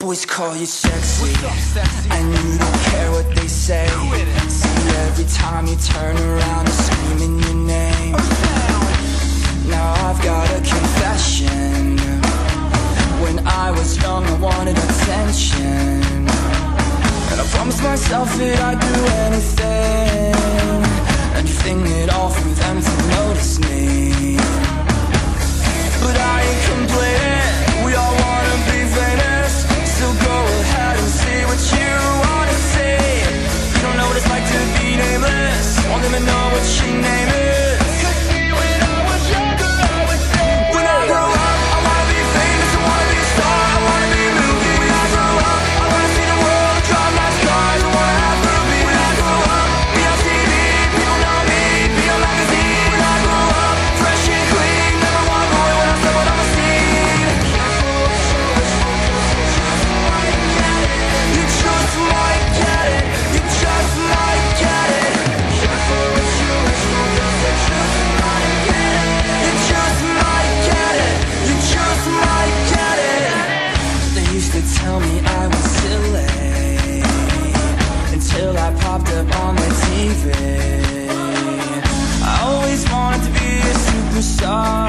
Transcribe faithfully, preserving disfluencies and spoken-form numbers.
boys call you sexy, and you don't care what they say. See, every time you turn around, they're screaming your name. Now I've got a confession. When I was young, I wanted attention, and I promised myself that I'd do anything, anything at all for them to notice me. But I ain't complaining, we all wanna be famous. So go ahead and see what you wanna see. You don't know what it's like to be nameless, won't even know what your name is. Cause me, when I was younger, I would say, when I grow up, I wanna be famous, I wanna be a star, I wanna be a movie. When I grow up, I wanna see the world, drive nice cars, I wanna have movies. When I grow up, be on T V, people know me, be on magazine. When I grow up, fresh and clean, never want more when I step out on the scene. You just might get it, you just might get it. Careful what you wish for, 'cause you just might get it. You just might get it, you just might get it. They used to tell me I was silly until I popped up on the T V. I always wanted to be a superstar,